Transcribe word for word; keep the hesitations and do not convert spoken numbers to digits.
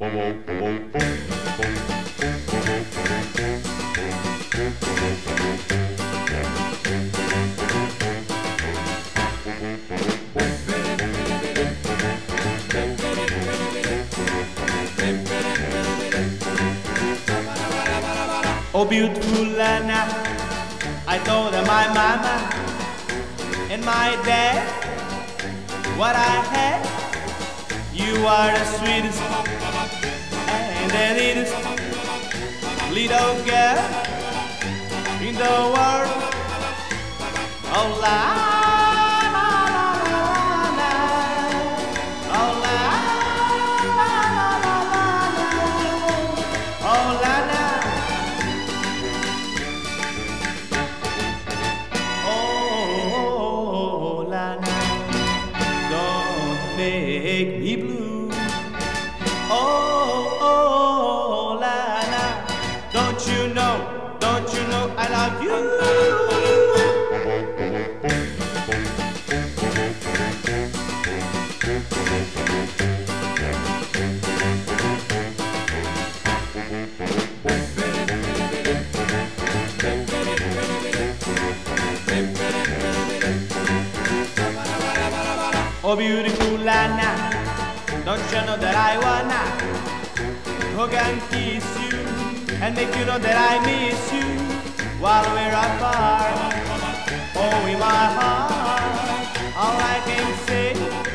Oh, beautiful Lana, I told her my mama and my dad what I had. You are the sweetest and the neatest little girl in the world. Oh, Lana. Make me blue. Oh, oh, Lana, don't you know, don't you know I love you? Oh, beautiful Lana, don't you know that I wanna hug and kiss you and make you know that I miss you while we're apart? Oh, in my heart, all I can say